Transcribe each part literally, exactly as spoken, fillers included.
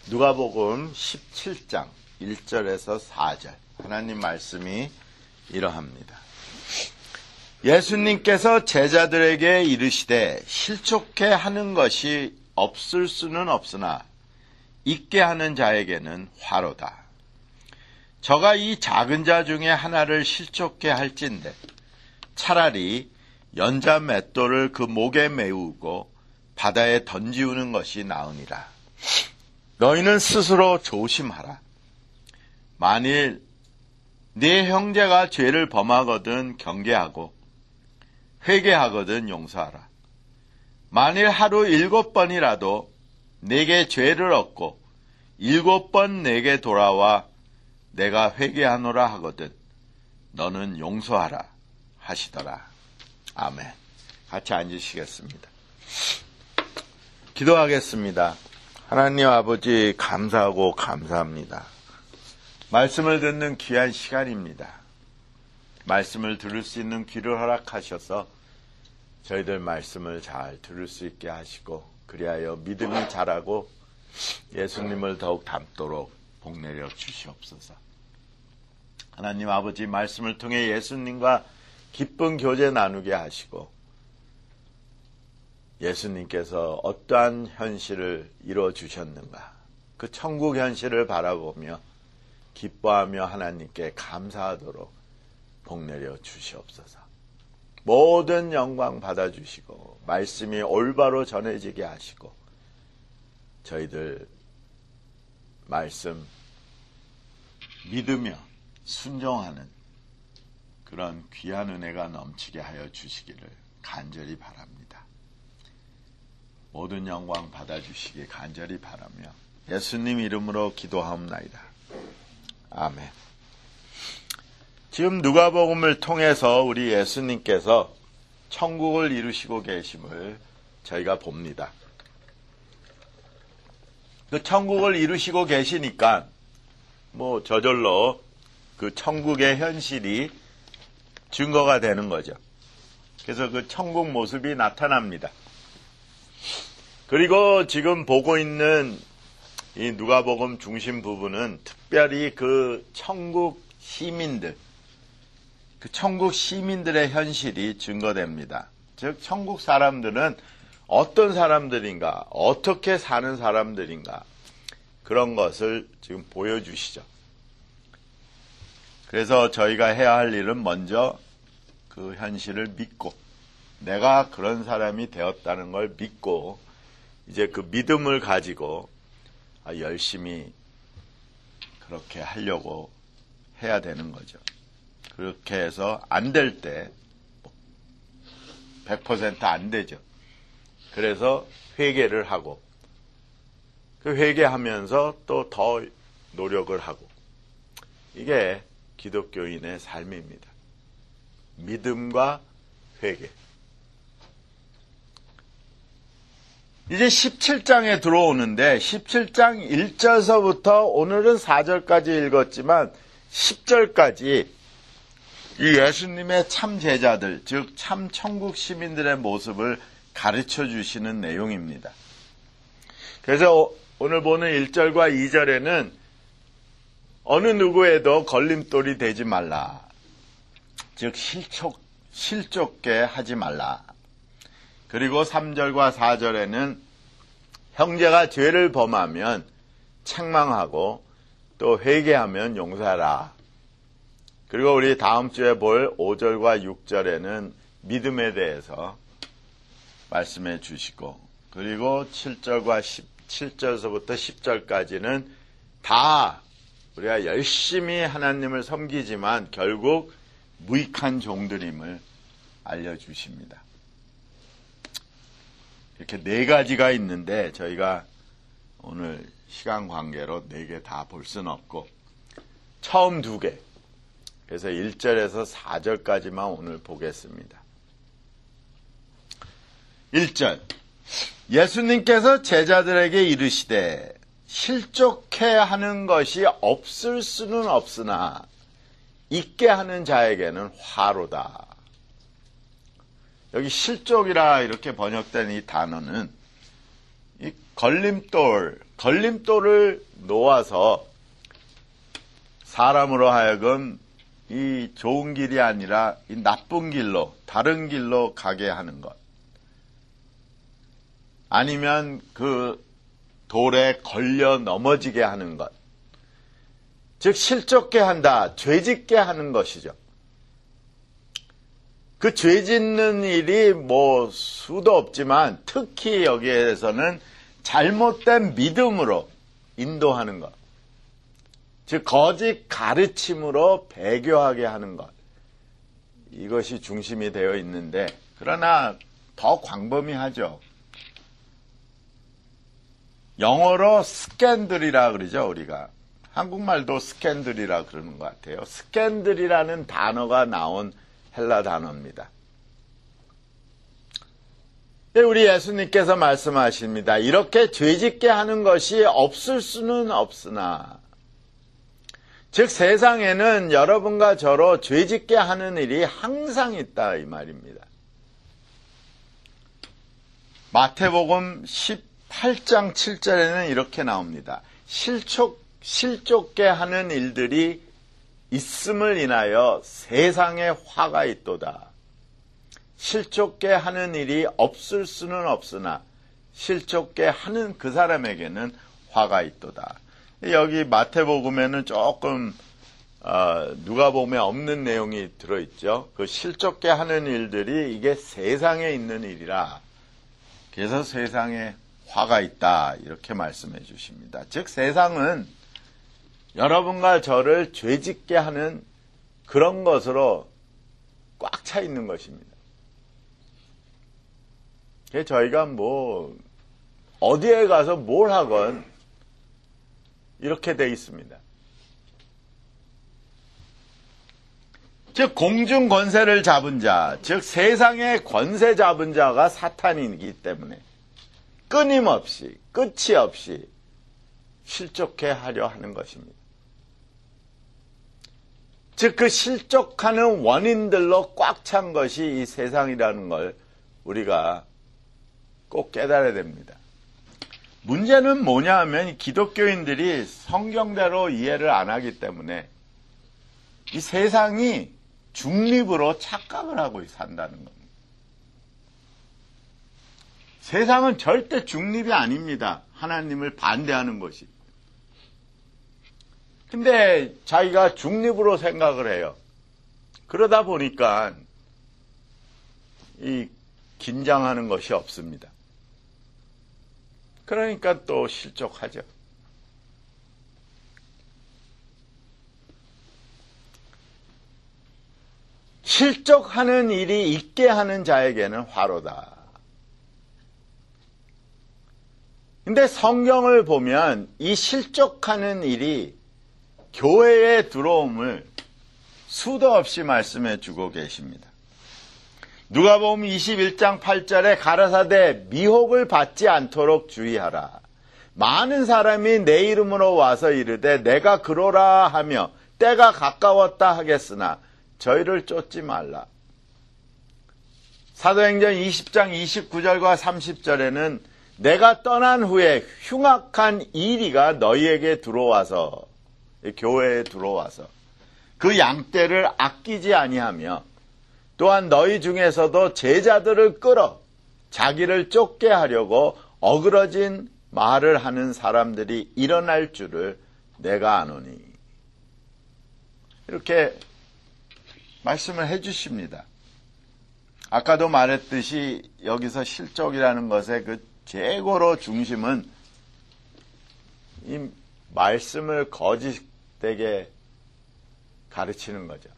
누가복음 십칠 장 일 절에서 사 절 하나님 말씀이 이러합니다. 예수님께서 제자들에게 이르시되 실족해 하는 것이 없을 수는 없으나 있게 하는 자에게는 화로다. 저가 이 작은 자 중에 하나를 실족해 할진대 차라리 연자 맷돌을 그 목에 메우고 바다에 던지우는 것이 나으니라. 너희는 스스로 조심하라. 만일 네 형제가 죄를 범하거든 경계하고 회개하거든 용서하라. 만일 하루 일곱 번이라도 내게 죄를 얻고 일곱 번 내게 돌아와 내가 회개하노라 하거든 너는 용서하라 하시더라. 아멘. 같이 앉으시겠습니다. 기도하겠습니다. 하나님 아버지 감사하고 감사합니다. 말씀을 듣는 귀한 시간입니다. 말씀을 들을 수 있는 귀를 허락하셔서 저희들 말씀을 잘 들을 수 있게 하시고 그리하여 믿음이 자라고 예수님을 더욱 닮도록 복내려 주시옵소서. 하나님 아버지 말씀을 통해 예수님과 기쁜 교제 나누게 하시고 예수님께서 어떠한 현실을 이루어 주셨는가 그 천국 현실을 바라보며 기뻐하며 하나님께 감사하도록 복내려 주시옵소서. 모든 영광 받아주시고 말씀이 올바로 전해지게 하시고 저희들 말씀 믿으며 순종하는 그런 귀한 은혜가 넘치게 하여 주시기를 간절히 바랍니다. 모든 영광 받아주시기 간절히 바라며 예수님 이름으로 기도하옵나이다. 아멘. 지금 누가복음을 통해서 우리 예수님께서 천국을 이루시고 계심을 저희가 봅니다. 그 천국을 이루시고 계시니까 뭐 저절로 그 천국의 현실이 증거가 되는 거죠. 그래서 그 천국 모습이 나타납니다. 그리고 지금 보고 있는 이 누가복음 중심 부분은 특별히 그 천국 시민들, 그 천국 시민들의 현실이 증거됩니다. 즉 천국 사람들은 어떤 사람들인가, 어떻게 사는 사람들인가 그런 것을 지금 보여주시죠. 그래서 저희가 해야 할 일은 먼저 그 현실을 믿고 내가 그런 사람이 되었다는 걸 믿고 이제 그 믿음을 가지고 열심히 그렇게 하려고 해야 되는 거죠. 그렇게 해서 안 될 때 백 퍼센트 안 되죠. 그래서 회개를 하고 그 회개하면서 또 더 노력을 하고 이게 기독교인의 삶입니다. 믿음과 회개. 이제 십칠 장에 들어오는데 십칠 장 일 절서부터 오늘은 사 절까지 읽었지만 십 절까지 이 예수님의 참 제자들, 즉 참 천국 시민들의 모습을 가르쳐 주시는 내용입니다. 그래서 오늘 보는 일 절과 이 절에는 어느 누구에도 걸림돌이 되지 말라. 즉 실족, 실족게 하지 말라. 그리고 삼 절과 사 절에는 형제가 죄를 범하면 책망하고 또 회개하면 용서하라. 그리고 우리 다음 주에 볼 오 절과 육 절에는 믿음에 대해서 말씀해 주시고 그리고 칠 절과 십칠 절서부터 십 절까지는 다 우리가 열심히 하나님을 섬기지만 결국 무익한 종들임을 알려주십니다. 이렇게 네 가지가 있는데 저희가 오늘 시간 관계로 네 개 다 볼 수는 없고 처음 두 개, 그래서 일 절에서 사 절까지만 오늘 보겠습니다. 일 절 예수님께서 제자들에게 이르시되 실족해 하는 것이 없을 수는 없으나 있게 하는 자에게는 화로다. 여기 실족이라 이렇게 번역된 이 단어는 이 걸림돌, 걸림돌을 놓아서 사람으로 하여금 이 좋은 길이 아니라 이 나쁜 길로, 다른 길로 가게 하는 것. 아니면 그 돌에 걸려 넘어지게 하는 것. 즉 실족게 한다, 죄짓게 하는 것이죠. 그 죄짓는 일이 뭐 수도 없지만 특히 여기에서는 잘못된 믿음으로 인도하는 것. 즉 거짓 가르침으로 배교하게 하는 것. 이것이 중심이 되어 있는데 그러나 더 광범위하죠. 영어로 스캔들이라 그러죠, 우리가. 한국말도 스캔들이라 그러는 것 같아요. 스캔들이라는 단어가 나온 헬라 단어입니다. 우리 예수님께서 말씀하십니다. 이렇게 죄짓게 하는 것이 없을 수는 없으나, 즉 세상에는 여러분과 저로 죄짓게 하는 일이 항상 있다 이 말입니다. 마태복음 십팔 장 칠 절에는 이렇게 나옵니다. 실족, 실족게 하는 일들이 있음을 인하여 세상에 화가 있도다. 실족게 하는 일이 없을 수는 없으나 실족게 하는 그 사람에게는 화가 있도다. 여기 마태복음에는 조금 어, 누가복음에 없는 내용이 들어있죠. 그 실족게 하는 일들이 이게 세상에 있는 일이라 그래서 세상에 화가 있다 이렇게 말씀해 주십니다. 즉 세상은 여러분과 저를 죄짓게 하는 그런 것으로 꽉 차 있는 것입니다. 저희가 뭐 어디에 가서 뭘 하건 이렇게 돼 있습니다. 즉 공중 권세를 잡은 자, 즉 세상의 권세 잡은 자가 사탄이기 때문에 끊임없이 끝이 없이 실족해 하려 하는 것입니다. 즉 그 실족하는 원인들로 꽉 찬 것이 이 세상이라는 걸 우리가 꼭 깨달아야 됩니다. 문제는 뭐냐 하면 기독교인들이 성경대로 이해를 안 하기 때문에 이 세상이 중립으로 착각을 하고 산다는 겁니다. 세상은 절대 중립이 아닙니다. 하나님을 반대하는 것이. 근데 자기가 중립으로 생각을 해요. 그러다 보니까 이 긴장하는 것이 없습니다. 그러니까 또 실족하죠. 실족하는 일이 있게 하는 자에게는 화로다. 근데 성경을 보면 이 실족하는 일이 교회에 들어옴을 수도 없이 말씀해 주고 계십니다. 누가복음 이십일 장 팔 절에 가라사대 미혹을 받지 않도록 주의하라. 많은 사람이 내 이름으로 와서 이르되 내가 그러라 하며 때가 가까웠다 하겠으나 저희를 쫓지 말라. 사도행전 이십 장 이십구 절과 삼십 절에는 내가 떠난 후에 흉악한 이리가 너희에게 들어와서, 교회에 들어와서 그 양떼를 아끼지 아니하며 또한 너희 중에서도 제자들을 끌어 자기를 쫓게 하려고 어그러진 말을 하는 사람들이 일어날 줄을 내가 아노니. 이렇게 말씀을 해 주십니다. 아까도 말했듯이 여기서 실족이라는 것의 그 최고로 중심은 이 말씀을 거짓되게 가르치는 거죠.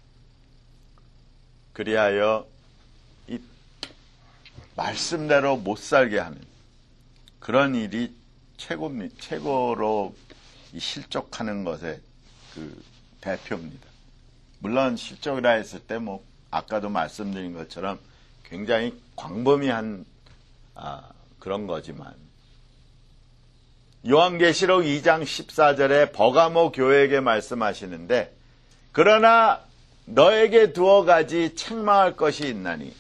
그리하여 이 말씀대로 못 살게 하는 그런 일이 최고입니다. 최고로 이 실족하는 것의 그 대표입니다. 물론 실족이라 했을 때 뭐 아까도 말씀드린 것처럼 굉장히 광범위한 아, 그런 거지만 요한계시록 이 장 십사 절에 버가모 교회에게 말씀하시는데 그러나 너에게 두어 가지 책망할 것이 있나니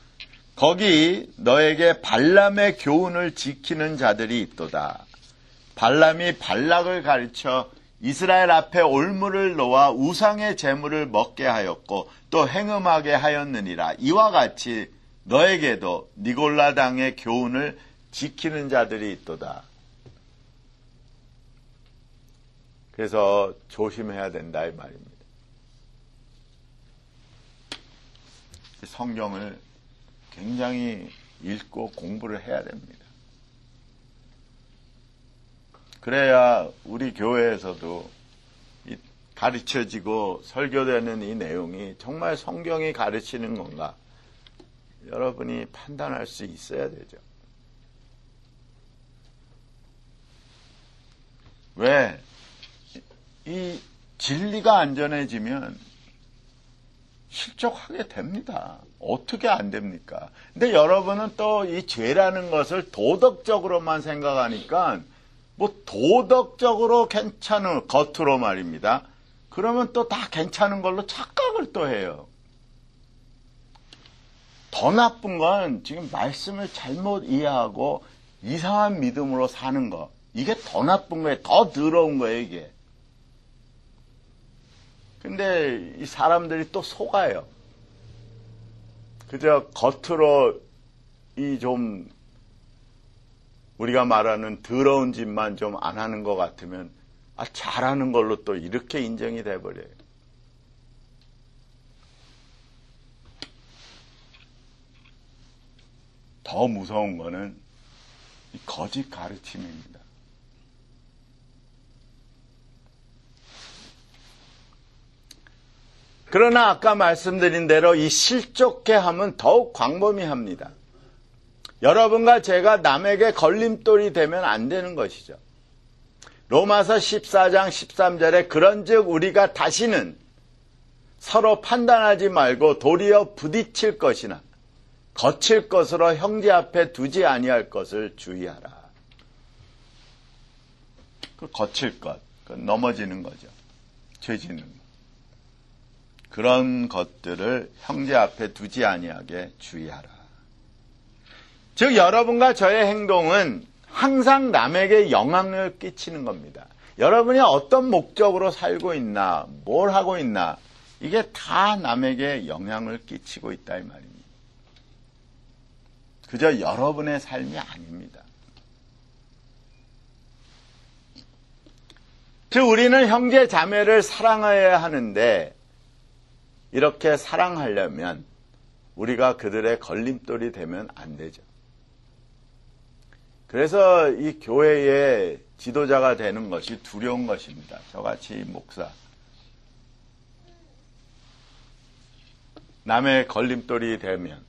거기 너에게 발람의 교훈을 지키는 자들이 있도다. 발람이 발락을 가르쳐 이스라엘 앞에 올무를 놓아 우상의 재물을 먹게 하였고 또 행음하게 하였느니라. 이와 같이 너에게도 니골라 당의 교훈을 지키는 자들이 있도다. 그래서 조심해야 된다 이 말입니다. 성경을 굉장히 읽고 공부를 해야 됩니다. 그래야 우리 교회에서도 이 가르쳐지고 설교되는 이 내용이 정말 성경이 가르치는 건가 여러분이 판단할 수 있어야 되죠. 왜? 이 진리가 안전해지면 실족하게 됩니다. 어떻게 안 됩니까? 근데 여러분은 또 이 죄라는 것을 도덕적으로만 생각하니까 뭐 도덕적으로 괜찮은 겉으로 말입니다. 그러면 또 다 괜찮은 걸로 착각을 또 해요. 더 나쁜 건 지금 말씀을 잘못 이해하고 이상한 믿음으로 사는 거. 이게 더 나쁜 거예요. 더 더러운 거예요, 이게. 근데 이 사람들이 또 속아요. 그저 겉으로 이 좀 우리가 말하는 더러운 짓만 좀 안 하는 것 같으면 아 잘하는 걸로 또 이렇게 인정이 돼버려요. 더 무서운 거는 이 거짓 가르침입니다. 그러나 아까 말씀드린 대로 이 실족해 함은 더욱 광범위합니다. 여러분과 제가 남에게 걸림돌이 되면 안 되는 것이죠. 로마서 십사 장 십삼 절에 그런즉 우리가 다시는 서로 판단하지 말고 도리어 부딪힐 것이나 거칠 것으로 형제 앞에 두지 아니할 것을 주의하라. 그 거칠 것, 그 넘어지는 거죠. 죄 짓는 것. 그런 것들을 형제 앞에 두지 아니하게 주의하라. 즉 여러분과 저의 행동은 항상 남에게 영향을 끼치는 겁니다. 여러분이 어떤 목적으로 살고 있나, 뭘 하고 있나, 이게 다 남에게 영향을 끼치고 있다 이 말입니다. 그저 여러분의 삶이 아닙니다. 즉 우리는 형제 자매를 사랑해야 하는데 이렇게 사랑하려면 우리가 그들의 걸림돌이 되면 안 되죠. 그래서 이 교회의 지도자가 되는 것이 두려운 것입니다. 저같이 목사. 남의 걸림돌이 되면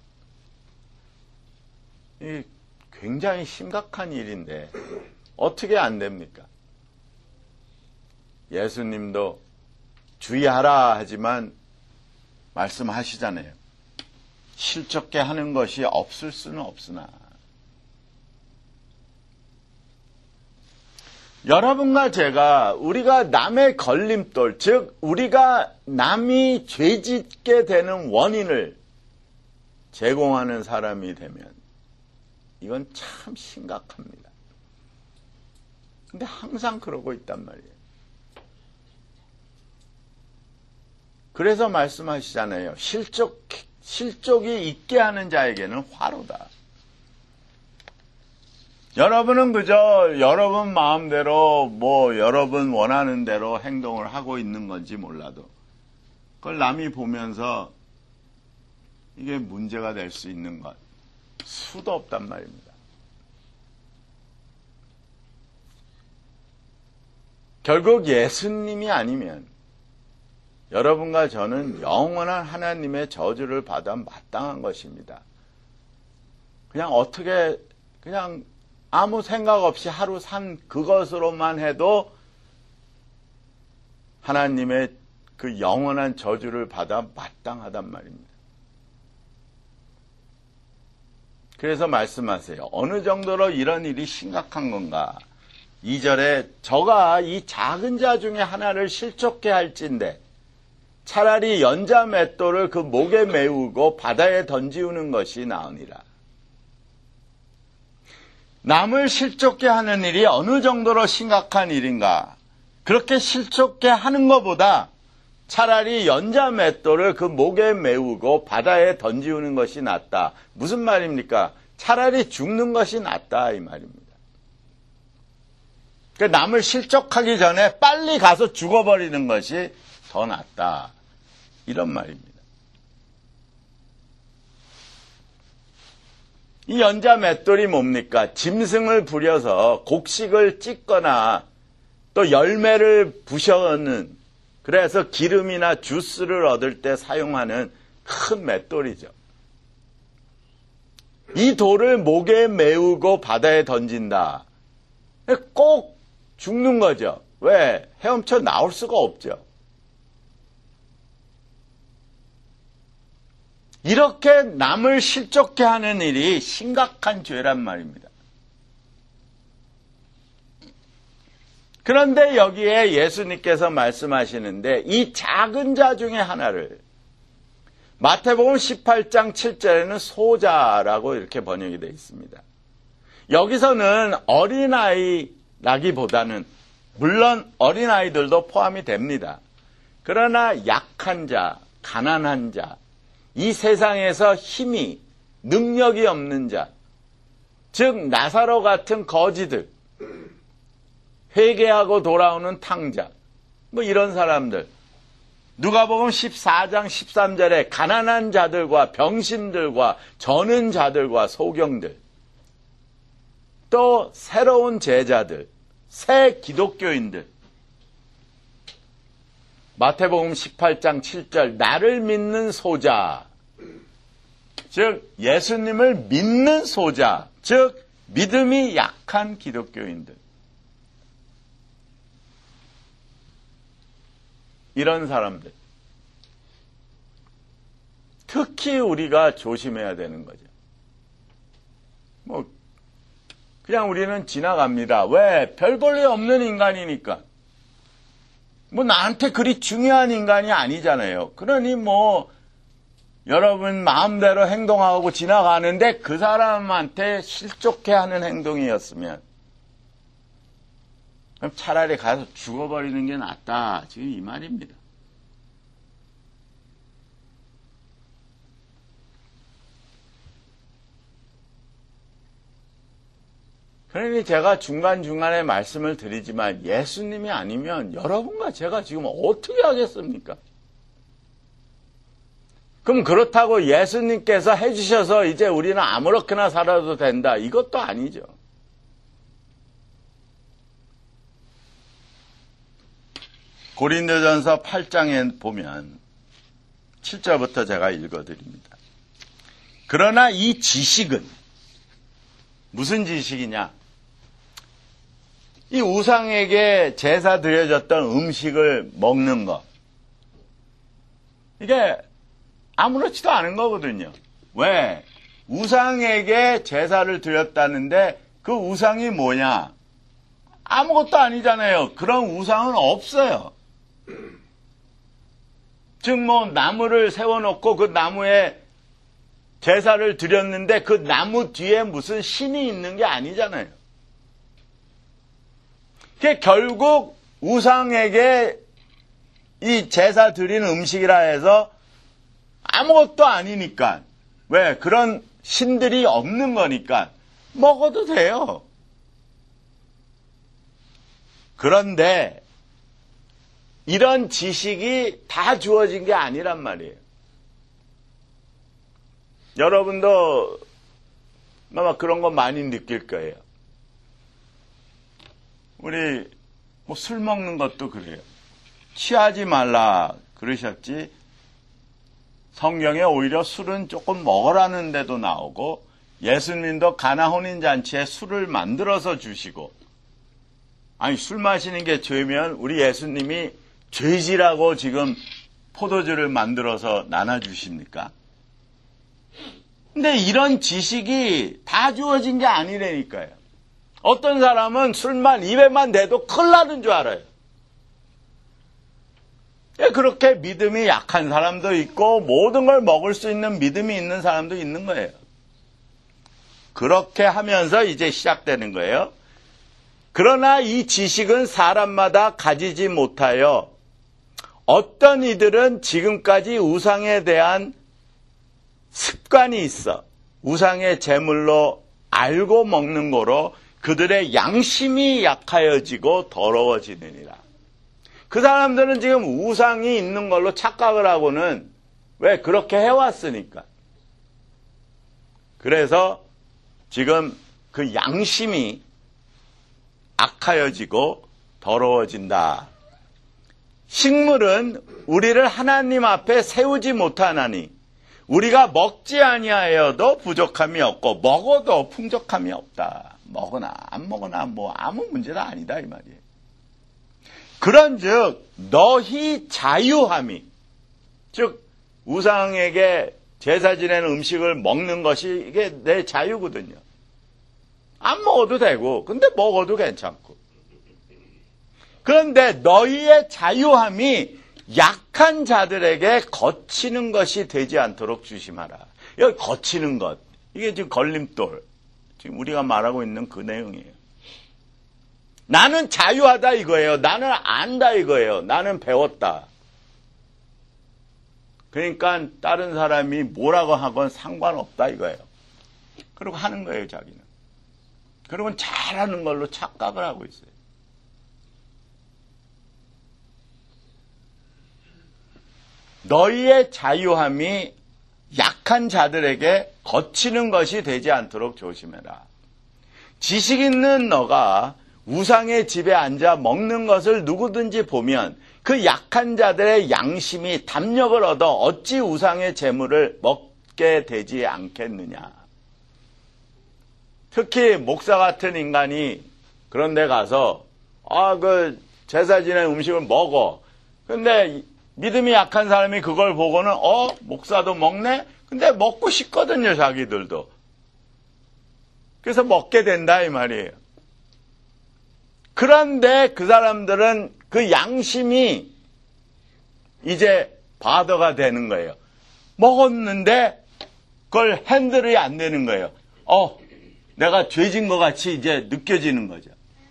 이 굉장히 심각한 일인데 어떻게 안 됩니까? 예수님도 주의하라 하지만 말씀하시잖아요. 실족게 하는 것이 없을 수는 없으나 여러분과 제가 우리가 남의 걸림돌, 즉 우리가 남이 죄짓게 되는 원인을 제공하는 사람이 되면 이건 참 심각합니다. 근데 항상 그러고 있단 말이에요. 그래서 말씀하시잖아요. 실족, 실족이 있게 하는 자에게는 화로다. 여러분은 그저 여러분 마음대로 뭐 여러분 원하는 대로 행동을 하고 있는 건지 몰라도 그걸 남이 보면서 이게 문제가 될 수 있는 것 수도 없단 말입니다. 결국 예수님이 아니면 여러분과 저는 영원한 하나님의 저주를 받아 마땅한 것입니다. 그냥 어떻게 그냥 아무 생각 없이 하루 산 그것으로만 해도 하나님의 그 영원한 저주를 받아 마땅하단 말입니다. 그래서 말씀하세요. 어느 정도로 이런 일이 심각한 건가? 이 절에 저가 이 작은 자 중에 하나를 실족해 할진대 차라리 연자 맷돌을 그 목에 메우고 바다에 던지우는 것이 나으니라. 남을 실족게 하는 일이 어느 정도로 심각한 일인가? 그렇게 실족게 하는 것보다 차라리 연자 맷돌을 그 목에 메우고 바다에 던지우는 것이 낫다. 무슨 말입니까? 차라리 죽는 것이 낫다 이 말입니다. 그러니까 남을 실족하기 전에 빨리 가서 죽어버리는 것이 더 낫다. 이런 말입니다. 이 연자 맷돌이 뭡니까? 짐승을 부려서 곡식을 찢거나 또 열매를 부셔는, 그래서 기름이나 주스를 얻을 때 사용하는 큰 맷돌이죠. 이 돌을 목에 메우고 바다에 던진다. 꼭 죽는 거죠. 왜? 헤엄쳐 나올 수가 없죠. 이렇게 남을 실족게 하는 일이 심각한 죄란 말입니다. 그런데 여기에 예수님께서 말씀하시는데 이 작은 자 중에 하나를, 마태복음 십팔 장 칠 절에는 소자라고 이렇게 번역이 되어 있습니다. 여기서는 어린아이라기보다는, 물론 어린아이들도 포함이 됩니다. 그러나 약한 자, 가난한 자, 이 세상에서 힘이, 능력이 없는 자, 즉 나사로 같은 거지들, 회개하고 돌아오는 탕자, 뭐 이런 사람들, 누가복음 십사 장 십삼 절에 가난한 자들과 병신들과 저는 자들과 소경들, 또 새로운 제자들, 새 기독교인들, 마태복음 십팔 장 칠 절 나를 믿는 소자, 즉 예수님을 믿는 소자, 즉 믿음이 약한 기독교인들, 이런 사람들, 특히 우리가 조심해야 되는 거죠. 뭐 그냥 우리는 지나갑니다. 왜? 별 볼 일 없는 인간이니까. 뭐 나한테 그리 중요한 인간이 아니잖아요. 그러니 뭐 여러분 마음대로 행동하고 지나가는데 그 사람한테 실족해 하는 행동이었으면 그럼 차라리 가서 죽어버리는 게 낫다. 지금 이 말입니다. 그러니 제가 중간중간에 말씀을 드리지만 예수님이 아니면 여러분과 제가 지금 어떻게 하겠습니까? 그럼 그렇다고 예수님께서 해주셔서 이제 우리는 아무렇게나 살아도 된다. 이것도 아니죠. 고린도전서 팔 장에 보면 칠 절부터 제가 읽어드립니다. 그러나 이 지식은 무슨 지식이냐? 이 우상에게 제사 드려졌던 음식을 먹는 것. 이게 아무렇지도 않은 거거든요. 왜? 우상에게 제사를 드렸다는데 그 우상이 뭐냐? 아무것도 아니잖아요. 그런 우상은 없어요. 즉 뭐 나무를 세워놓고 그 나무에 제사를 드렸는데 그 나무 뒤에 무슨 신이 있는 게 아니잖아요. 그게 결국 우상에게 이 제사 드리는 음식이라 해서 아무것도 아니니까, 왜? 그런 신들이 없는 거니까 먹어도 돼요. 그런데 이런 지식이 다 주어진 게 아니란 말이에요. 여러분도 아마 그런 거 많이 느낄 거예요. 우리 뭐 술 먹는 것도 그래요. 취하지 말라 그러셨지 성경에 오히려 술은 조금 먹으라는 데도 나오고 예수님도 가나 혼인잔치에 술을 만들어서 주시고, 아니 술 마시는 게 죄면 우리 예수님이 죄지라고 지금 포도주를 만들어서 나눠주십니까? 근데 이런 지식이 다 주어진 게 아니라니까요. 어떤 사람은 술만 입에만 대도 큰일 나는 줄 알아요. 그렇게 믿음이 약한 사람도 있고 모든 걸 먹을 수 있는 믿음이 있는 사람도 있는 거예요. 그렇게 하면서 이제 시작되는 거예요. 그러나 이 지식은 사람마다 가지지 못하여 어떤 이들은 지금까지 우상에 대한 습관이 있어 우상의 제물로 알고 먹는 거로 그들의 양심이 약하여지고 더러워지느니라. 그 사람들은 지금 우상이 있는 걸로 착각을 하고는 왜 그렇게 해왔으니까. 그래서 지금 그 양심이 악하여지고 더러워진다. 식물은 우리를 하나님 앞에 세우지 못하나니 우리가 먹지 아니하여도 부족함이 없고 먹어도 풍족함이 없다. 먹으나 안 먹으나 뭐 아무 문제는 아니다 이 말이에요. 그런즉 너희 자유함이, 즉 우상에게 제사 지내는 음식을 먹는 것이 이게 내 자유거든요. 안 먹어도 되고 근데 먹어도 괜찮고. 그런데 너희의 자유함이 약한 자들에게 거치는 것이 되지 않도록 조심하라. 여기 거치는 것, 이게 지금 걸림돌, 지금 우리가 말하고 있는 그 내용이에요. 나는 자유하다 이거예요. 나는 안다 이거예요. 나는 배웠다. 그러니까 다른 사람이 뭐라고 하건 상관없다 이거예요. 그리고 하는 거예요, 자기는. 그러면 잘하는 걸로 착각을 하고 있어요. 너희의 자유함이 약한 자들에게 거치는 것이 되지 않도록 조심해라. 지식 있는 너가 우상의 집에 앉아 먹는 것을 누구든지 보면 그 약한 자들의 양심이 담력을 얻어 어찌 우상의 재물을 먹게 되지 않겠느냐. 특히 목사 같은 인간이 그런 데 가서 아, 그 제사 지낸 음식을 먹어. 근데 믿음이 약한 사람이 그걸 보고는 어? 목사도 먹네? 근데 먹고 싶거든요, 자기들도. 그래서 먹게 된다 이 말이에요. 그런데 그 사람들은 그 양심이 이제 바더가 되는 거예요. 먹었는데 그걸 핸들이 안 되는 거예요. 어, 내가 죄진 것 같이 이제 느껴지는 거죠.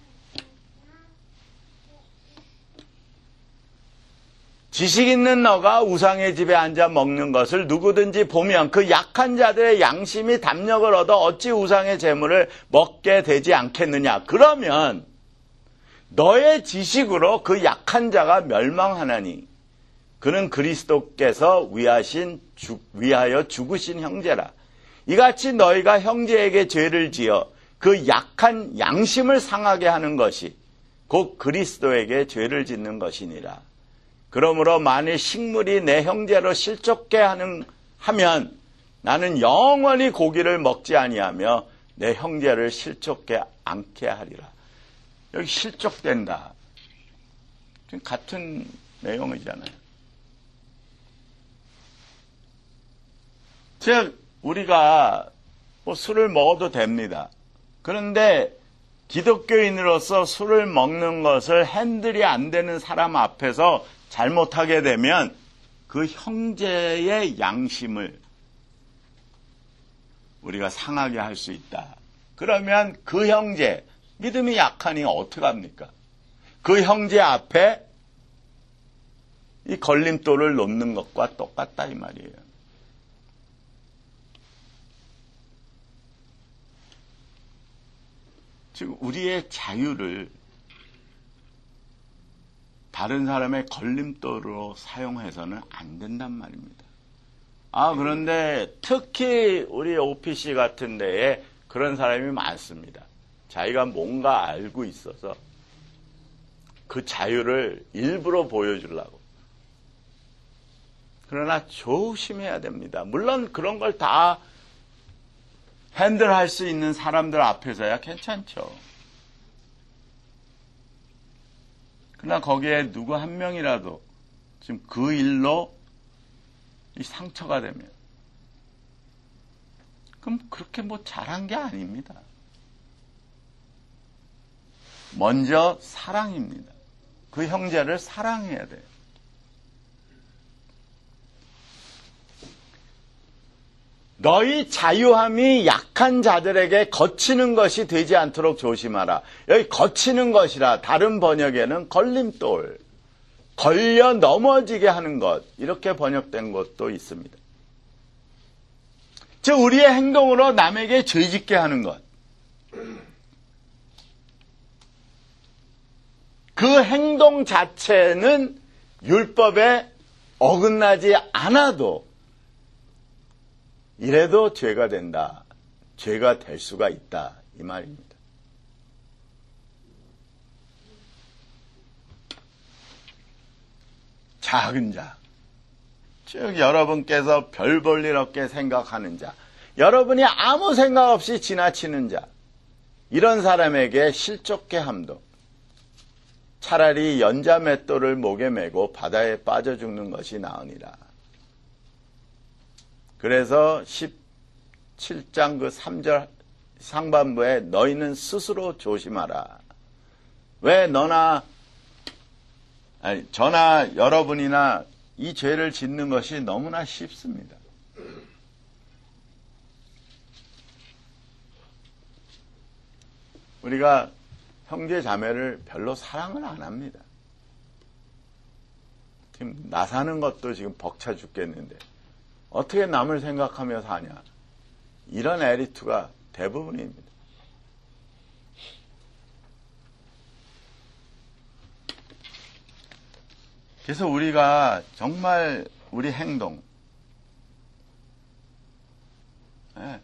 지식 있는 너가 우상의 집에 앉아 먹는 것을 누구든지 보면 그 약한 자들의 양심이 담력을 얻어 어찌 우상의 재물을 먹게 되지 않겠느냐. 그러면 너의 지식으로 그 약한 자가 멸망하나니 그는 그리스도께서 위하신 주, 위하여 죽으신 형제라. 이같이 너희가 형제에게 죄를 지어 그 약한 양심을 상하게 하는 것이 곧 그리스도에게 죄를 짓는 것이니라. 그러므로 만일 식물이 내 형제로 실족게 하는 하면 나는 영원히 고기를 먹지 아니하며 내 형제를 실족게 않게 하리라. 여기 실족된다. 지금 같은 내용이잖아요. 즉 우리가 뭐 술을 먹어도 됩니다. 그런데 기독교인으로서 술을 먹는 것을 핸들이 안 되는 사람 앞에서 잘못하게 되면 그 형제의 양심을 우리가 상하게 할 수 있다. 그러면 그 형제, 믿음이 약하니 어떡합니까? 그 형제 앞에 이 걸림돌을 놓는 것과 똑같다 이 말이에요. 즉 우리의 자유를 다른 사람의 걸림돌로 사용해서는 안 된단 말입니다. 아, 그런데 특히 우리 오피씨 같은 데에 그런 사람이 많습니다. 자기가 뭔가 알고 있어서 그 자유를 일부러 보여주려고. 그러나 조심해야 됩니다. 물론 그런 걸 다 핸들할 수 있는 사람들 앞에서야 괜찮죠. 그러나 거기에 누구 한 명이라도 지금 그 일로 이 상처가 되면 그럼 그렇게 뭐 잘한 게 아닙니다. 먼저 사랑입니다. 그 형제를 사랑해야 돼요. 너희 자유함이 약한 자들에게 거치는 것이 되지 않도록 조심하라. 여기 거치는 것이라 다른 번역에는 걸림돌, 걸려 넘어지게 하는 것 이렇게 번역된 것도 있습니다. 즉 우리의 행동으로 남에게 죄짓게 하는 것. 그 행동 자체는 율법에 어긋나지 않아도 이래도 죄가 된다. 죄가 될 수가 있다. 이 말입니다. 작은 자, 즉 여러분께서 별 볼 일 없게 생각하는 자, 여러분이 아무 생각 없이 지나치는 자, 이런 사람에게 실족케 함도 차라리 연자 맷돌을 목에 메고 바다에 빠져 죽는 것이 나으니라. 그래서 십칠 장 그 삼 절 상반부에 너희는 스스로 조심하라. 왜 너나 아니 저나 여러분이나 이 죄를 짓는 것이 너무나 쉽습니다. 우리가 형제 자매를 별로 사랑을 안 합니다. 지금 나 사는 것도 지금 벅차 죽겠는데 어떻게 남을 생각하며 사냐. 이런 애리투가 대부분입니다. 그래서 우리가 정말 우리 행동, 네,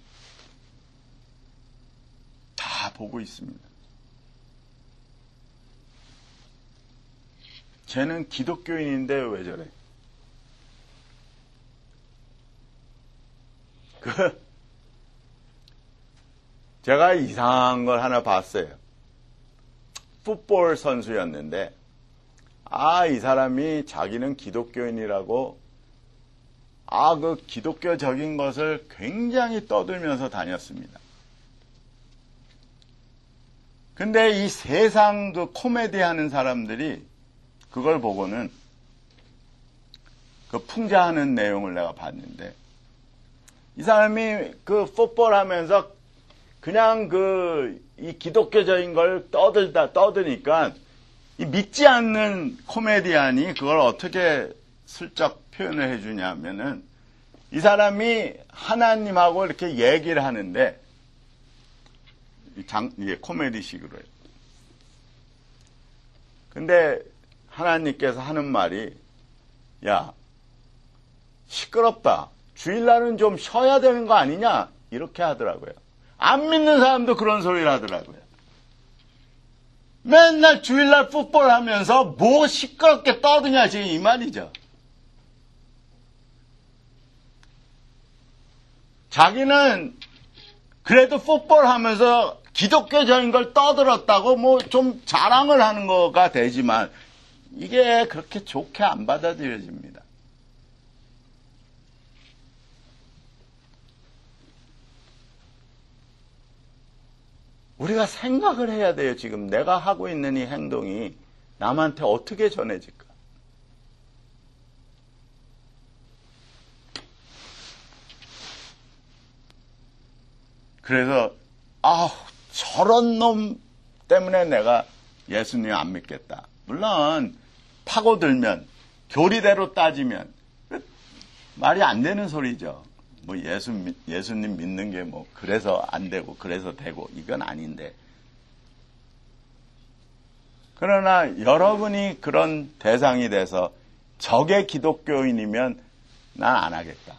다 보고 있습니다. 쟤는 기독교인인데 왜 저래? 그, 제가 이상한 걸 하나 봤어요. 풋볼 선수였는데, 아, 이 사람이 자기는 기독교인이라고, 아, 그 기독교적인 것을 굉장히 떠들면서 다녔습니다. 근데 이 세상 그 코미디 하는 사람들이 그걸 보고는 그 풍자하는 내용을 내가 봤는데, 이 사람이 그 풋볼 하면서 그냥 그 이 기독교적인 걸 떠들다 떠드니까 이 믿지 않는 코미디언이 그걸 어떻게 슬쩍 표현을 해주냐면은 이 사람이 하나님하고 이렇게 얘기를 하는데 장, 이게 코미디식으로 해요. 근데 하나님께서 하는 말이 야 시끄럽다. 주일날은 좀 쉬어야 되는 거 아니냐? 이렇게 하더라고요. 안 믿는 사람도 그런 소리를 하더라고요. 맨날 주일날 풋볼 하면서 뭐 시끄럽게 떠드냐 지금 이 말이죠. 자기는 그래도 풋볼 하면서 기독교적인 걸 떠들었다고 뭐 좀 자랑을 하는 거가 되지만 이게 그렇게 좋게 안 받아들여집니다. 우리가 생각을 해야 돼요. 지금 내가 하고 있는 이 행동이 남한테 어떻게 전해질까? 그래서 아, 저런 놈 때문에 내가 예수님 안 믿겠다. 물론 파고들면 교리대로 따지면 말이 안 되는 소리죠. 뭐 예수, 예수님 믿는 게 뭐 그래서 안 되고 그래서 되고 이건 아닌데. 그러나 여러분이 그런 대상이 돼서 적의 기독교인이면 난 안 하겠다.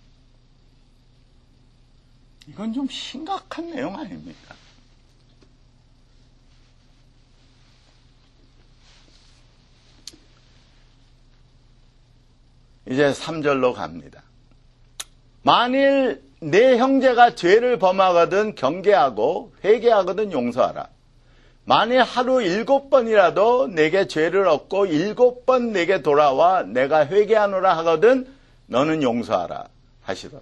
이건 좀 심각한 내용 아닙니까? 이제 삼 절로 갑니다. 만일 내 형제가 죄를 범하거든 경계하고 회개하거든 용서하라. 만일 하루 일곱 번이라도 내게 죄를 얻고 일곱 번 내게 돌아와 내가 회개하노라 하거든 너는 용서하라 하시더라.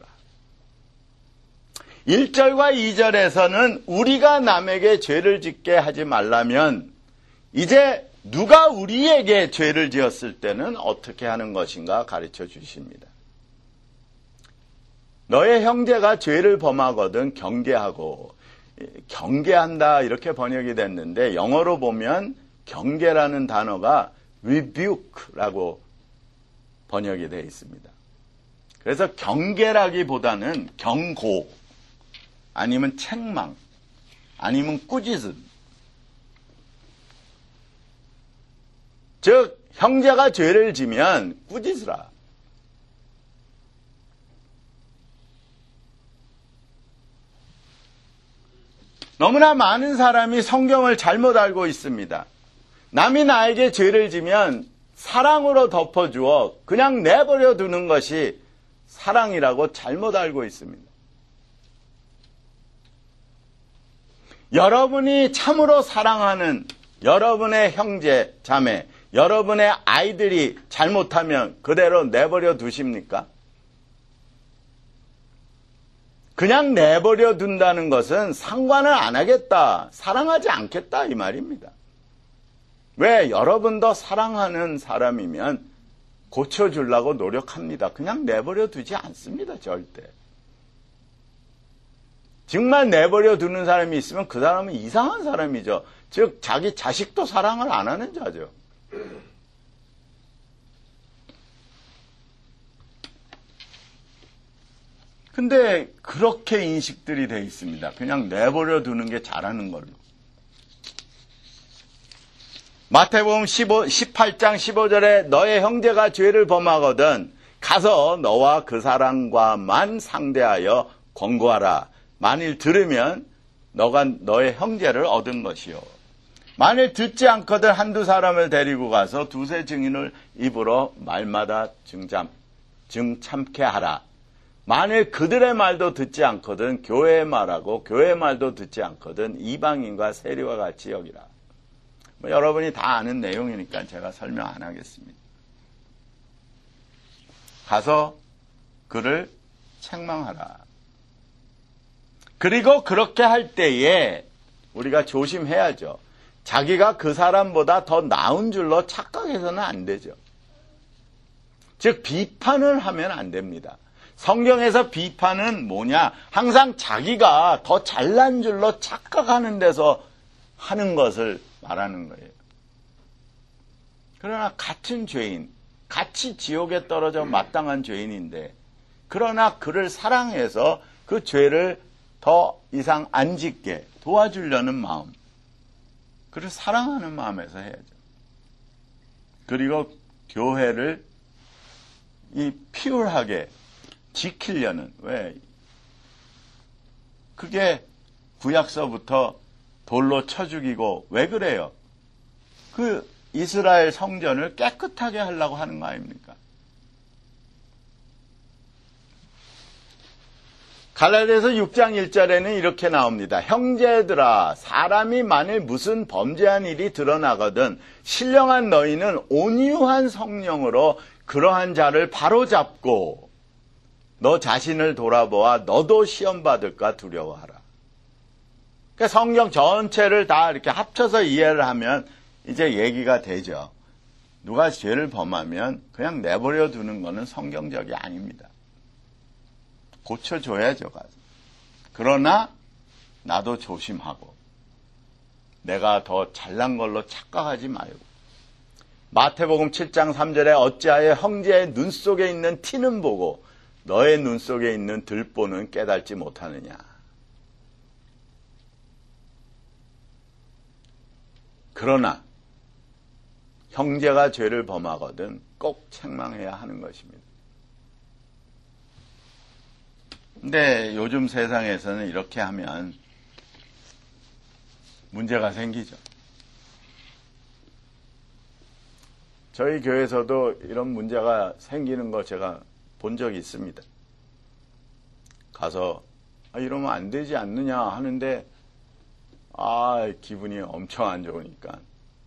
일 절과 이 절에서는 우리가 남에게 죄를 짓게 하지 말라면 이제 누가 우리에게 죄를 지었을 때는 어떻게 하는 것인가 가르쳐 주십니다. 너의 형제가 죄를 범하거든 경계하고, 경계한다 이렇게 번역이 됐는데 영어로 보면 경계라는 단어가 rebuke라고 번역이 되어 있습니다. 그래서 경계라기보다는 경고, 아니면 책망, 아니면 꾸짖음. 즉 형제가 죄를 지면 꾸짖으라. 너무나 많은 사람이 성경을 잘못 알고 있습니다. 남이 나에게 죄를 지면 사랑으로 덮어주어 그냥 내버려 두는 것이 사랑이라고 잘못 알고 있습니다. 여러분이 참으로 사랑하는 여러분의 형제, 자매, 여러분의 아이들이 잘못하면 그대로 내버려 두십니까? 그냥 내버려 둔다는 것은 상관을 안 하겠다, 사랑하지 않겠다 이 말입니다. 왜? 여러분도 사랑하는 사람이면 고쳐주려고 노력합니다. 그냥 내버려 두지 않습니다. 절대. 정말 내버려 두는 사람이 있으면 그 사람은 이상한 사람이죠. 즉 자기 자식도 사랑을 안 하는 자죠. 근데 그렇게 인식들이 돼 있습니다. 그냥 내버려 두는 게 잘하는 걸로. 마태복음 십팔 장 십오 절에 너의 형제가 죄를 범하거든 가서 너와 그 사람과만 상대하여 권고하라. 만일 들으면 너가 너의 형제를 얻은 것이요. 만일 듣지 않거든 한두 사람을 데리고 가서 두세 증인을 입으로 말마다 증참, 증참케 하라. 만일 그들의 말도 듣지 않거든 교회의 말하고 교회의 말도 듣지 않거든 이방인과 세리와 같이 여기라. 뭐 여러분이 다 아는 내용이니까 제가 설명 안 하겠습니다. 가서 그를 책망하라. 그리고 그렇게 할 때에 우리가 조심해야죠. 자기가 그 사람보다 더 나은 줄로 착각해서는 안 되죠. 즉 비판을 하면 안 됩니다. 성경에서 비판은 뭐냐? 항상 자기가 더 잘난 줄로 착각하는 데서 하는 것을 말하는 거예요. 그러나 같은 죄인, 같이 지옥에 떨어져 마땅한 죄인인데 그러나 그를 사랑해서 그 죄를 더 이상 안 짓게 도와주려는 마음, 그를 사랑하는 마음에서 해야죠. 그리고 교회를 이 피울하게 지키려는, 왜? 그게 구약서부터 돌로 쳐 죽이고 왜 그래요? 그 이스라엘 성전을 깨끗하게 하려고 하는 거 아닙니까? 갈라디아서 육 장 일 절에는 이렇게 나옵니다. 형제들아, 사람이 만일 무슨 범죄한 일이 드러나거든 신령한 너희는 온유한 성령으로 그러한 자를 바로잡고 너 자신을 돌아보아 너도 시험 받을까 두려워하라. 그러니까 성경 전체를 다 이렇게 합쳐서 이해를 하면 이제 얘기가 되죠. 누가 죄를 범하면 그냥 내버려 두는 것은 성경적이 아닙니다. 고쳐줘야죠. 가서. 그러나 나도 조심하고 내가 더 잘난 걸로 착각하지 말고. 마태복음 칠 장 삼 절에 어찌하여 형제의 눈 속에 있는 티는 보고 너의 눈 속에 있는 들보는 깨닫지 못하느냐. 그러나 형제가 죄를 범하거든 꼭 책망해야 하는 것입니다. 근데 요즘 세상에서는 이렇게 하면 문제가 생기죠. 저희 교회에서도 이런 문제가 생기는 거 제가 본 적이 있습니다. 가서 아, 이러면 안 되지 않느냐 하는데 아 기분이 엄청 안 좋으니까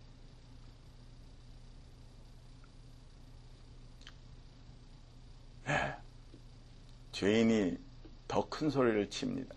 네, 죄인이 더 큰 소리를 칩니다.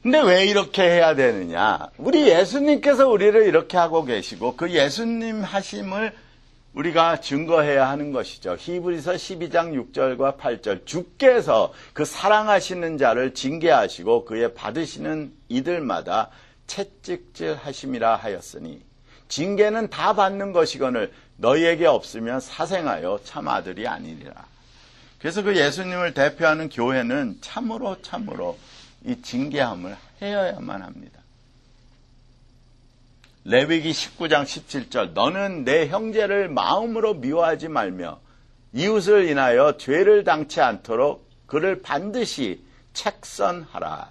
근데 왜 이렇게 해야 되느냐? 우리 예수님께서 우리를 이렇게 하고 계시고 그 예수님 하심을 우리가 증거해야 하는 것이죠. 히브리서 십이 장 육 절과 팔 절 주께서 그 사랑하시는 자를 징계하시고 그의 받으시는 이들마다 채찍질 하심이라 하였으니 징계는 다 받는 것이거늘 너희에게 없으면 사생하여 참 아들이 아니리라. 그래서 그 예수님을 대표하는 교회는 참으로 참으로 이 징계함을 해야만 합니다. 레위기 십구 장 십칠 절 너는 내 형제를 마음으로 미워하지 말며 이웃을 인하여 죄를 당치 않도록 그를 반드시 책선하라.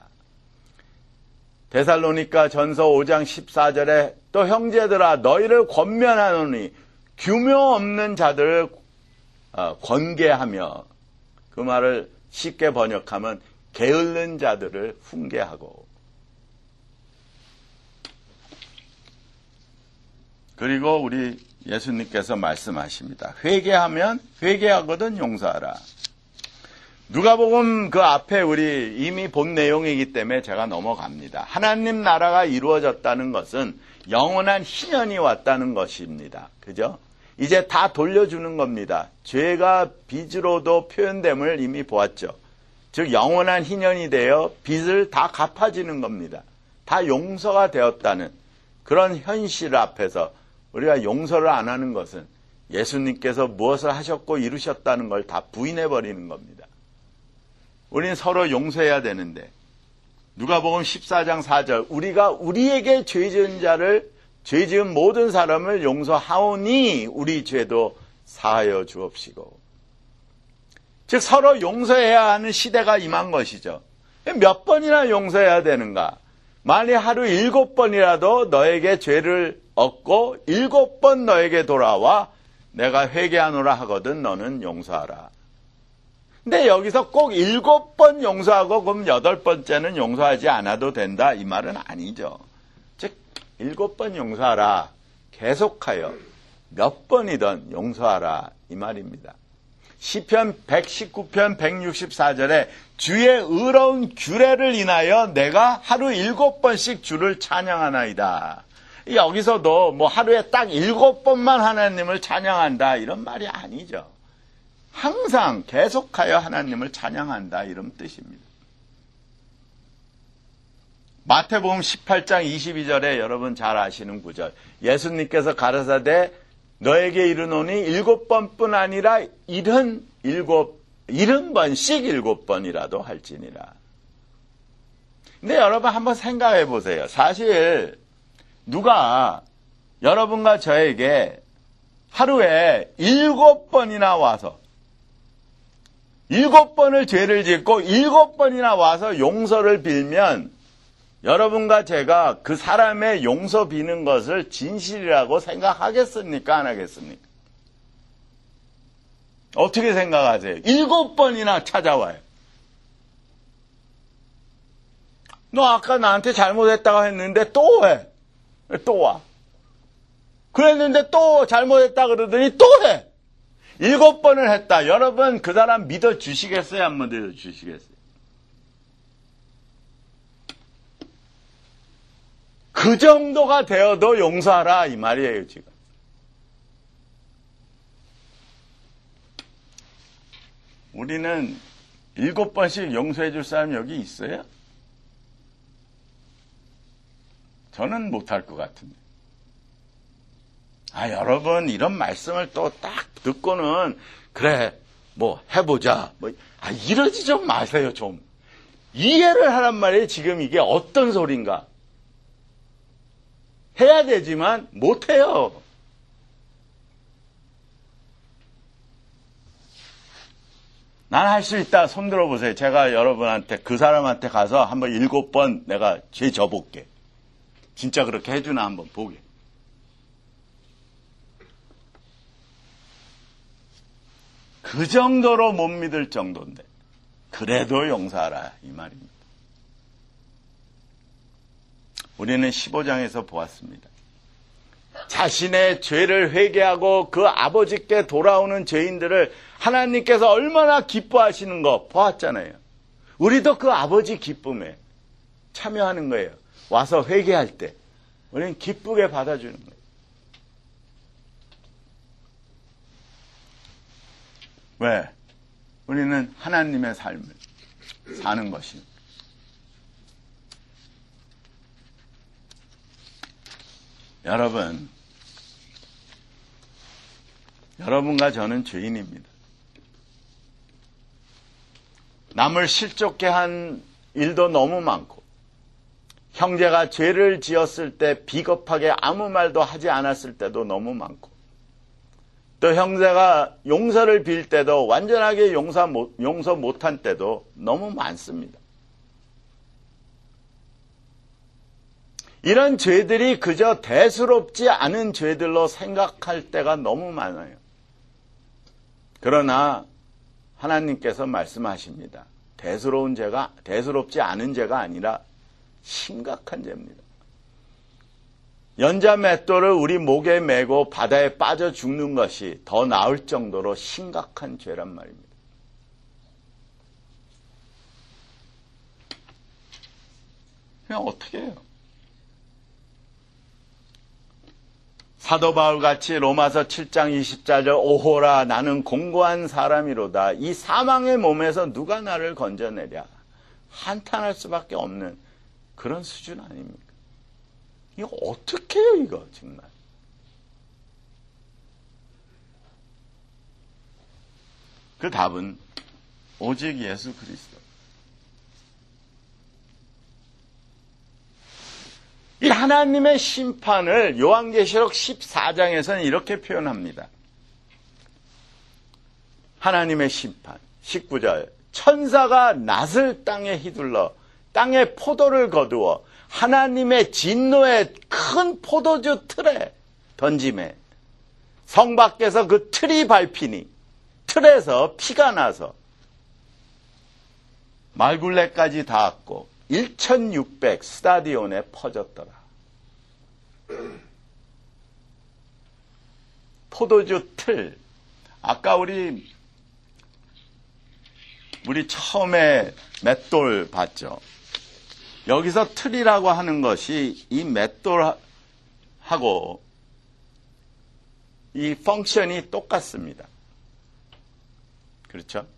데살로니가 전서 오 장 십사 절에 또 형제들아 너희를 권면하노니 규모 없는 자들을 권계하며 그 말을 쉽게 번역하면 게으른 자들을 훈계하고 그리고 우리 예수님께서 말씀하십니다. 회개하면 회개하거든 용서하라. 누가복음 그 앞에 우리 이미 본 내용이기 때문에 제가 넘어갑니다. 하나님 나라가 이루어졌다는 것은 영원한 희년이 왔다는 것입니다. 그죠? 이제 다 돌려주는 겁니다. 죄가 빚으로도 표현됨을 이미 보았죠. 즉 영원한 희년이 되어 빚을 다 갚아지는 겁니다. 다 용서가 되었다는 그런 현실 앞에서 우리가 용서를 안 하는 것은 예수님께서 무엇을 하셨고 이루셨다는 걸 다 부인해버리는 겁니다. 우리는 서로 용서해야 되는데 누가복음 십사 장 사 절 우리가 우리에게 죄 지은 자를 죄 지은 모든 사람을 용서하오니 우리 죄도 사하여 주옵시고 즉 서로 용서해야 하는 시대가 임한 것이죠. 몇 번이나 용서해야 되는가? 만일 하루 일곱 번이라도 너에게 죄를 얻고 일곱 번 너에게 돌아와 내가 회개하노라 하거든 너는 용서하라. 근데 여기서 꼭 일곱 번 용서하고 그럼 여덟 번째는 용서하지 않아도 된다 이 말은 아니죠. 즉 일곱 번 용서하라. 계속하여 몇 번이든 용서하라 이 말입니다. 시편 백십구 편 백육십사 절에 주의 의로운 규례를 인하여 내가 하루 일곱 번씩 주를 찬양하나이다. 여기서도 뭐 하루에 딱 일곱 번만 하나님을 찬양한다 이런 말이 아니죠. 항상 계속하여 하나님을 찬양한다 이런 뜻입니다. 마태복음 십팔 장 이십이 절에 여러분 잘 아시는 구절 예수님께서 가라사대 너에게 이르노니 일곱 번뿐 아니라 일흔 일곱 일흔 번씩 일곱 번이라도 할지니라. 근데 여러분 한번 생각해 보세요. 사실 누가 여러분과 저에게 하루에 일곱 번이나 와서 일곱 번을 죄를 짓고 일곱 번이나 와서 용서를 빌면 여러분과 제가 그 사람의 용서 비는 것을 진실이라고 생각하겠습니까? 안 하겠습니까? 어떻게 생각하세요? 일곱 번이나 찾아와요. 너 아까 나한테 잘못했다고 했는데 또 해. 또 와. 그랬는데 또 잘못했다 그러더니 또 해. 일곱 번을 했다. 여러분 그 사람 믿어주시겠어요? 안 믿어주시겠어요? 그 정도가 되어도 용서하라 이 말이에요 지금. 우리는 일곱 번씩 용서해 줄 사람이 여기 있어요? 저는 못할 것 같은데. 아, 여러분, 이런 말씀을 또 딱 듣고는, 그래, 뭐, 해보자. 뭐, 아, 이러지 좀 마세요, 좀. 이해를 하란 말이에요, 지금 이게 어떤 소린가. 해야 되지만, 못해요. 난 할 수 있다. 손 들어보세요. 제가 여러분한테, 그 사람한테 가서 한번 일곱 번 내가 죄 져볼게. 진짜 그렇게 해주나 한번 보게. 그 정도로 못 믿을 정도인데 그래도 용서하라 이 말입니다. 우리는 십오 장에서 보았습니다. 자신의 죄를 회개하고 그 아버지께 돌아오는 죄인들을 하나님께서 얼마나 기뻐하시는 거 보았잖아요. 우리도 그 아버지 기쁨에 참여하는 거예요. 와서 회개할 때 우리는 기쁘게 받아주는 거예요. 왜? 우리는 하나님의 삶을 사는 것입니다. 여러분, 여러분과 저는 죄인입니다. 남을 실족케 한 일도 너무 많고, 형제가 죄를 지었을 때 비겁하게 아무 말도 하지 않았을 때도 너무 많고, 또 형제가 용서를 빌 때도 완전하게 용서, 못, 용서 못한 때도 너무 많습니다. 이런 죄들이 그저 대수롭지 않은 죄들로 생각할 때가 너무 많아요. 그러나 하나님께서 말씀하십니다. 대수로운 죄가, 대수롭지 않은 죄가 아니라 심각한 죄입니다. 연자 맷돌을 우리 목에 메고 바다에 빠져 죽는 것이 더 나을 정도로 심각한 죄란 말입니다. 그냥 어떻게 해요? 사도 바울같이 로마서 칠 장 이십 절 오호라 나는 공고한 사람이로다. 이 사망의 몸에서 누가 나를 건져내랴. 한탄할 수밖에 없는 그런 수준 아닙니까? 이거 어떻게 해요, 이거, 정말. 그 답은 오직 예수 그리스도. 이 하나님의 심판을 요한계시록 십사 장에서는 이렇게 표현합니다. 하나님의 심판, 십구 절. 천사가 낫을 땅에 휘둘러 땅에 포도를 거두어 하나님의 진노의 큰 포도주 틀에 던짐에 성 밖에서 그 틀이 밟히니 틀에서 피가 나서 말굴레까지 닿았고 천육백 스타디온에 퍼졌더라. 포도주 틀. 아까 우리 우리 처음에 맷돌 봤죠. 여기서 틀이라고 하는 것이 이 맷돌하고 이 펑션이 똑같습니다. 그렇죠?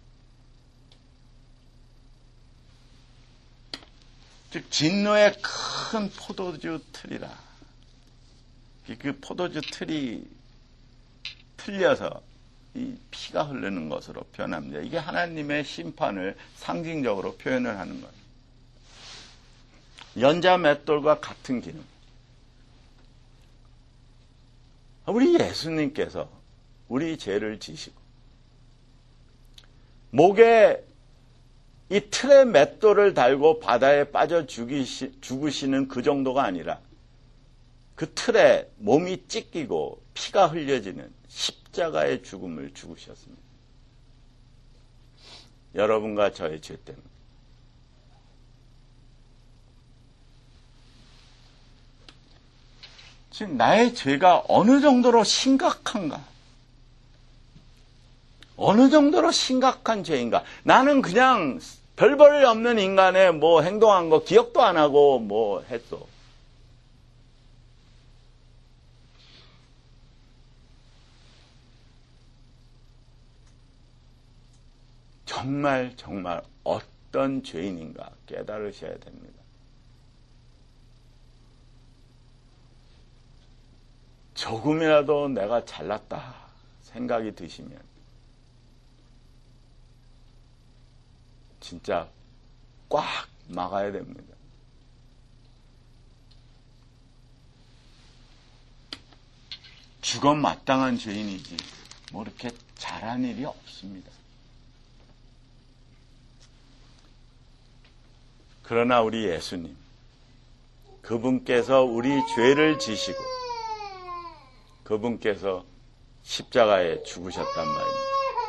즉 진노의 큰 포도주 틀이라. 그 포도주 틀이 틀려서 이 피가 흐르는 것으로 표현합니다. 이게 하나님의 심판을 상징적으로 표현을 하는 거예요. 연자 맷돌과 같은 기능. 우리 예수님께서 우리 죄를 지시고 목에 이 틀에 맷돌을 달고 바다에 빠져 죽이시, 죽으시는 그 정도가 아니라 그 틀에 몸이 찢기고 피가 흘려지는 십자가의 죽음을 죽으셨습니다. 여러분과 저의 죄 때문에. 지금 나의 죄가 어느 정도로 심각한가? 어느 정도로 심각한 죄인가? 나는 그냥 별 볼 없는 인간의 뭐 행동한 거 기억도 안 하고 뭐 했어. 정말 정말 어떤 죄인인가 깨달으셔야 됩니다. 조금이라도 내가 잘났다 생각이 드시면 진짜 꽉 막아야 됩니다. 죽어 마땅한 죄인이지 뭐 이렇게 잘한 일이 없습니다. 그러나 우리 예수님, 그분께서 우리 죄를 지시고 그분께서 십자가에 죽으셨단 말입니다.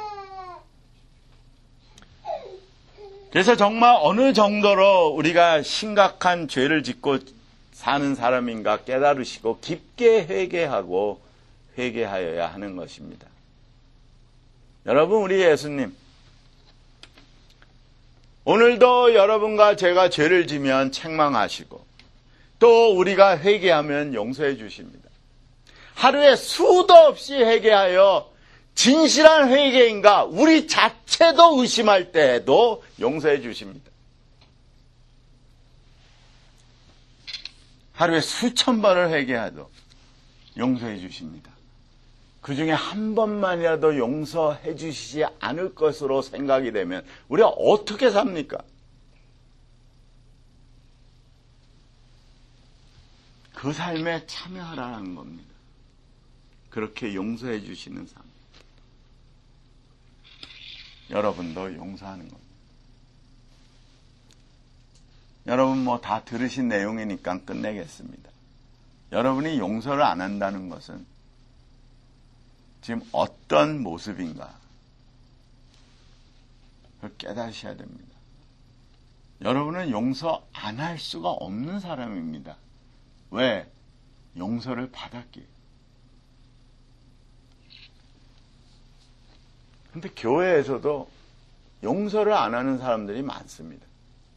그래서 정말 어느 정도로 우리가 심각한 죄를 짓고 사는 사람인가 깨달으시고 깊게 회개하고 회개하여야 하는 것입니다. 여러분, 우리 예수님 오늘도 여러분과 제가 죄를 지면 책망하시고 또 우리가 회개하면 용서해 주십니다. 하루에 수도 없이 회개하여 진실한 회개인가 우리 자체도 의심할 때에도 용서해 주십니다. 하루에 수천 번을 회개해도 용서해 주십니다. 그 중에 한 번만이라도 용서해 주시지 않을 것으로 생각이 되면 우리가 어떻게 삽니까? 그 삶에 참여하라는 겁니다. 그렇게 용서해 주시는 삶. 여러분도 용서하는 겁니다. 여러분 뭐 다 들으신 내용이니까 끝내겠습니다. 여러분이 용서를 안 한다는 것은 지금 어떤 모습인가 그걸 깨닫으셔야 됩니다. 여러분은 용서 안 할 수가 없는 사람입니다. 왜? 용서를 받았기에. 근데 교회에서도 용서를 안 하는 사람들이 많습니다.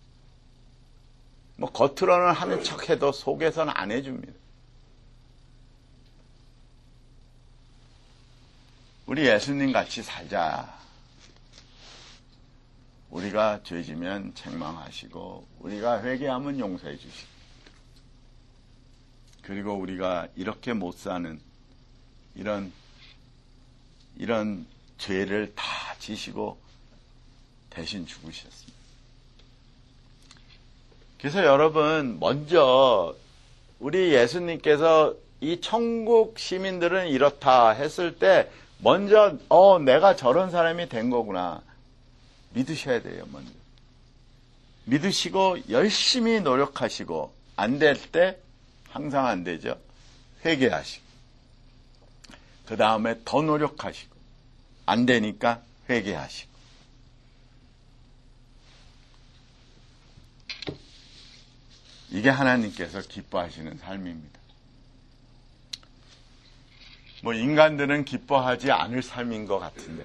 뭐 겉으로는 하는 척해도 속에서는 안 해줍니다. 우리 예수님 같이 살자. 우리가 죄지면 책망하시고 우리가 회개하면 용서해 주시고 그리고 우리가 이렇게 못 사는 이런 이런 죄를 다 지시고 대신 죽으셨습니다. 그래서 여러분 먼저 우리 예수님께서 이 천국 시민들은 이렇다 했을 때 먼저 어 내가 저런 사람이 된 거구나 믿으셔야 돼요. 먼저 믿으시고 열심히 노력하시고 안 될 때 항상 안 되죠. 회개하시고 그 다음에 더 노력하시고 안 되니까 회개하시고 이게 하나님께서 기뻐하시는 삶입니다. 뭐 인간들은 기뻐하지 않을 삶인 것 같은데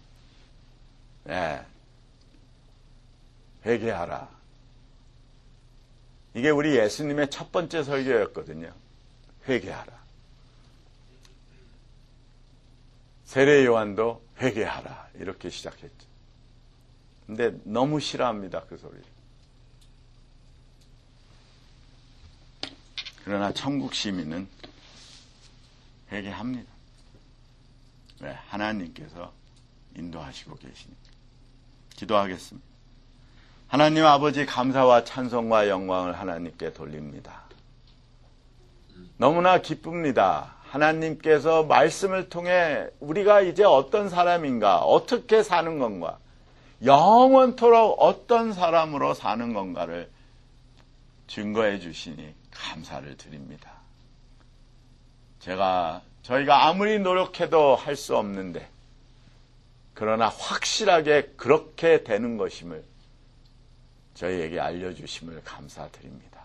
네. 회개하라. 이게 우리 예수님의 첫 번째 설교였거든요. 회개하라. 세례 요한도 회개하라 이렇게 시작했죠. 근데 너무 싫어합니다. 그 소리를. 그러나 천국 시민은 회개합니다. 왜? 하나님께서 인도하시고 계시니까. 기도하겠습니다. 하나님 아버지 감사와 찬송과 영광을 하나님께 돌립니다. 너무나 기쁩니다. 하나님께서 말씀을 통해 우리가 이제 어떤 사람인가, 어떻게 사는 건가, 영원토록 어떤 사람으로 사는 건가를 증거해 주시니 감사를 드립니다. 제가 저희가 아무리 노력해도 할 수 없는데 그러나 확실하게 그렇게 되는 것임을 저희에게 알려주심을 감사드립니다.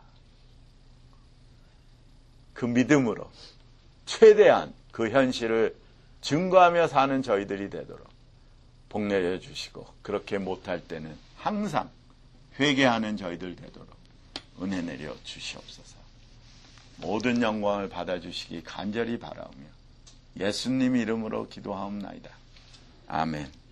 그 믿음으로 최대한 그 현실을 증거하며 사는 저희들이 되도록 복 내려주시고 그렇게 못할 때는 항상 회개하는 저희들 되도록 은혜 내려 주시옵소서. 모든 영광을 받아주시기 간절히 바라오며 예수님 이름으로 기도하옵나이다. 아멘.